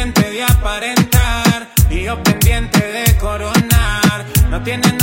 pendiente de aparentar y yo pendiente de coronar. No tienen